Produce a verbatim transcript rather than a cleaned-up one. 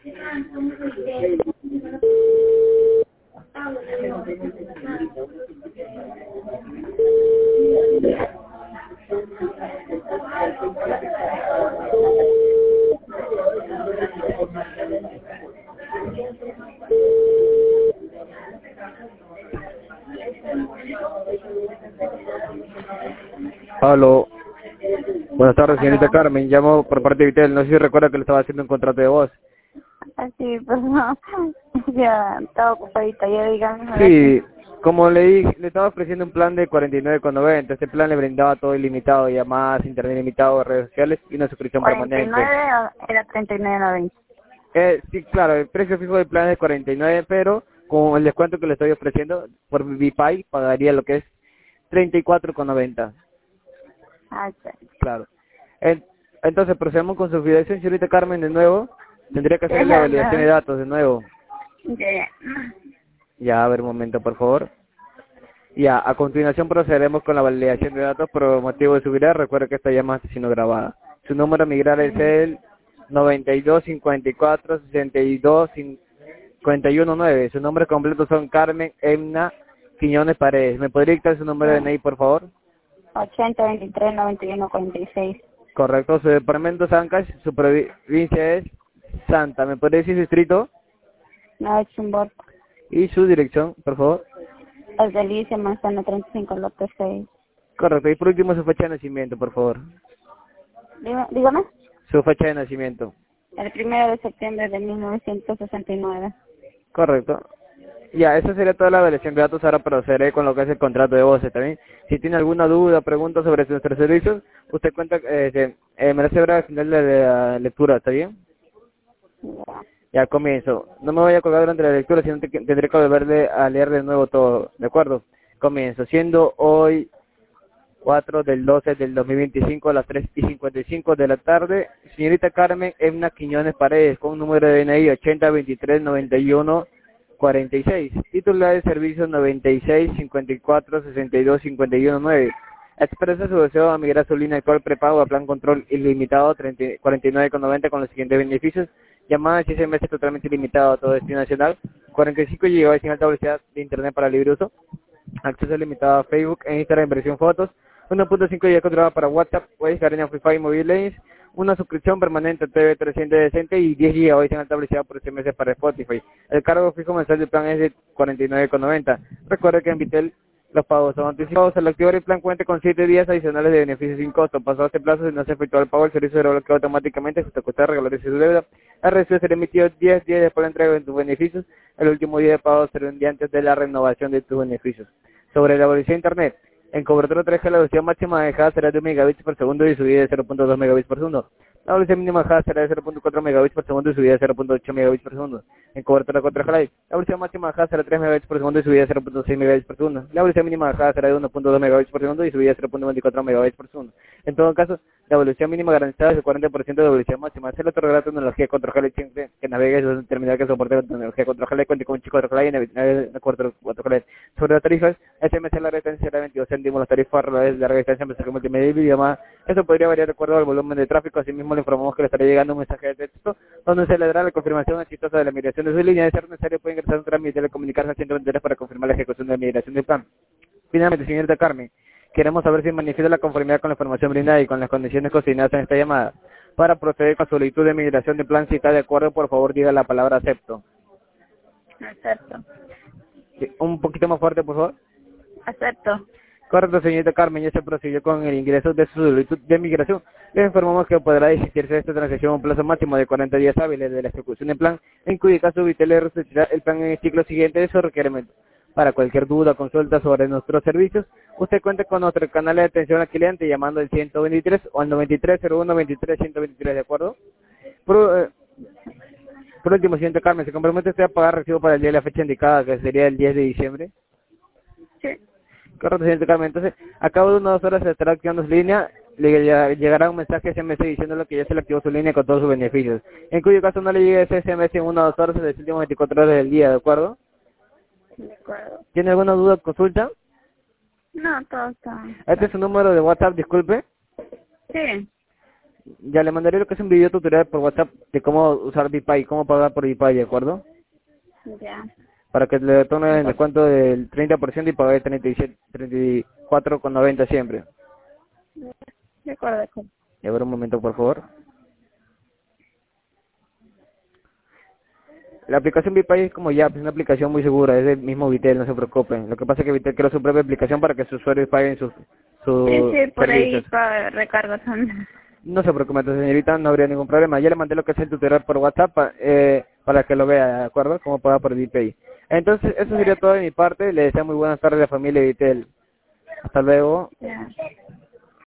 Aló. Buenas tardes, señorita Aló. Carmen. Llamo por parte de Vitel. No sé si recuerda que le estaba haciendo un contrato de voz. Ah, sí, pero no, ya estaba ocupadita, ya dígame. Sí, como le dije, le estaba ofreciendo un plan de cuarenta y nueve con noventa. Este plan le brindaba todo ilimitado, llamadas, internet ilimitado, redes sociales y una suscripción cuarenta y permanente. nueve era treinta y nueve noventa. Eh, sí, claro, el precio fijo del plan es de cuarenta y nueve, pero con el descuento que le estoy ofreciendo por ViPay pagaría lo que es treinta y cuatro con noventa. Ah, sí. Claro. En- entonces procedemos con su fidelización, señorita Carmen, de nuevo. Tendría que hacer la Ya, validación de no. datos de nuevo. Ya, ya. Ya, a ver un momento, por favor. Ya, a continuación procederemos con la validación de datos por motivo de subida. Recuerde que esta llamada está siendo grabada. Su número a migrar es Ujú. el noventa y dos cincuenta y cuatro sesenta y dos cincuenta y uno nueve. Su nombre completo son Carmen Emna Quiñones Paredes. ¿Me podría dictar su número de Ya. D N I, por favor? ochenta veintitrés noventa y uno cuarenta y seis. Correcto. Su departamento es Ancash, su provincia es Santa. ¿Me podría decir su distrito? No, es un bot. Y su dirección, por favor. Es Delicia, Manzana treinta y cinco, López seis. Correcto. Y por último su fecha de nacimiento, por favor. Dígame. dígame. Su fecha de nacimiento. El primero de septiembre de mil novecientos sesenta y nueve. Correcto. Ya, esa sería toda la evaluación de datos. Ahora procederé con lo que es el contrato de voces también. Si tiene alguna duda, pregunta sobre nuestros servicios, usted cuenta, eh, se- eh, me la hace ver al final de la lectura, ¿está bien? Ya. Ya comienzo. No me voy a colgar durante la lectura, sino que tendré que volverle a leer de nuevo todo, ¿de acuerdo? Comienzo. Siendo hoy cuatro del doce del dos mil veinticinco a las tres y cincuenta y cinco de la tarde, señorita Carmen Emna Quiñones Paredes, con un número de D N I ochenta veintitrés noventa y uno cuarenta y seis, titular de servicio noventa y seis cincuenta y cuatro sesenta y dos cincuenta y uno nueve. Expresa su deseo a migrar su línea actual prepago a plan control ilimitado treinta cuarenta y nueve con noventa con los siguientes beneficios: llamadas y S M S totalmente ilimitado a todo destino nacional, cuarenta y cinco gigabytes sin alta velocidad de internet para libre uso, acceso limitado a Facebook e Instagram, versión fotos, uno punto cinco gigas controlada para WhatsApp, Waze, Garena, Free Fire y Mobile Lanes, una suscripción permanente a T V trescientos decente y diez gigabytes en alta velocidad por S M S para Spotify. El cargo fijo mensual del plan es de cuarenta y nueve con noventa. Recuerde que en Vitel los pagos son anticipados. Al activar el plan cuente con siete días adicionales de beneficios sin costo. Pasado este plazo, si no se efectúa el pago, el servicio será bloqueado automáticamente hasta que usted regularice su deuda. El recibo será emitido diez días después de la entrega de tus beneficios. El último día de pago será un día antes de la renovación de tus beneficios. Sobre la evolución de Internet, en cobertura tres G la velocidad máxima dejada será de un megabits por segundo y subida de cero punto dos megabits por segundo. La velocidad mínima dejada será de cero punto cuatro megabits por segundo y subida de cero punto ocho megabits por segundo. En cobertura cuatro G Lite, la velocidad máxima dejada será de tres megabits por segundo y subida de cero punto seis megabits por segundo. La velocidad mínima dejada será de uno punto dos megabits por segundo y subida de cero punto veinticuatro megabits por segundo. En todo caso, la velocidad mínima garantizada es el cuarenta por ciento de la velocidad máxima. Se le otorgará tecnología cuatro G Lite siempre que navegue en un terminal que soporte la tecnología cuatro G Lite, cuente con un chip cuatro G Lite y en cuatro G Lite. Sobre las tarifas, S M S larga distancia será veintidós céntimos, las tarifas de larga distancia, mensaje multimedia y videollamada. Eso podría variar de acuerdo al volumen de tráfico. Asimismo, le informamos que le estará llegando un mensaje de texto donde se le dará la confirmación exitosa de la migración de su línea. De ser necesario, puede ingresar un trámite y telecomunicarse al ciento veintidós para confirmar la ejecución de la migración del plan. Finalmente, señorita Carmen, queremos saber si manifiesta la conformidad con la información brindada y con las condiciones consignadas en esta llamada. Para proceder con solicitud de migración de plan, si está de acuerdo, por favor diga la palabra acepto. Acepto. Sí, un poquito más fuerte, por favor. Acepto. Correcto, señorita Carmen, ya se procedió con el ingreso de su solicitud de migración. Les informamos que podrá desistirse de esta transacción un plazo máximo de cuarenta días hábiles de la ejecución del plan, en cuyo caso Vitel le restituirá el plan en el ciclo siguiente de su requerimiento. Para cualquier duda o consulta sobre nuestros servicios, usted cuenta con nuestro canal de atención al cliente llamando al ciento veintitrés o al noventa y tres cero uno veintitrés ciento veintitrés, ¿de acuerdo? Por, eh, por último, señorita Carmen, ¿se compromete usted a pagar recibo para el día de la fecha indicada, que sería el diez de diciembre? Sí. Correcto, señor Carmen. Entonces, a cabo de unas horas se estará activando su línea, le llegará un mensaje S M S diciéndole que ya se le activó su línea con todos sus beneficios. En cuyo caso no le llegue ese S M S en una o dos horas, en las últimas veinticuatro horas del día, ¿de acuerdo? De acuerdo. ¿Tiene alguna duda o consulta? No, todo está Este es claro. su número de WhatsApp, disculpe. Sí. Ya le mandaré lo que es un video tutorial por WhatsApp de cómo usar VPay, cómo pagar por VPay, ¿de acuerdo? Ya. Para que le tome el descuento del treinta por ciento y pague treinta y siete, treinta y cuatro con noventa siempre. De acuerdo, de acuerdo. Y a ver un momento, por favor. La aplicación VPay es como ya, es una aplicación muy segura, es del mismo Vitel, no se preocupen. Lo que pasa es que Vitel creó su propia aplicación para que sus usuarios paguen sus, sus Sí, sí, por ahí servicios. para recargas son. No se preocupe, entonces, señorita, no habría ningún problema. Ya le mandé lo que es el tutorial por WhatsApp pa- eh, para que lo vea, ¿de acuerdo? Cómo pagar por VPay. Entonces, eso sería todo de mi parte. Le deseo muy buenas tardes a la familia Vitel. Hasta luego. Ya.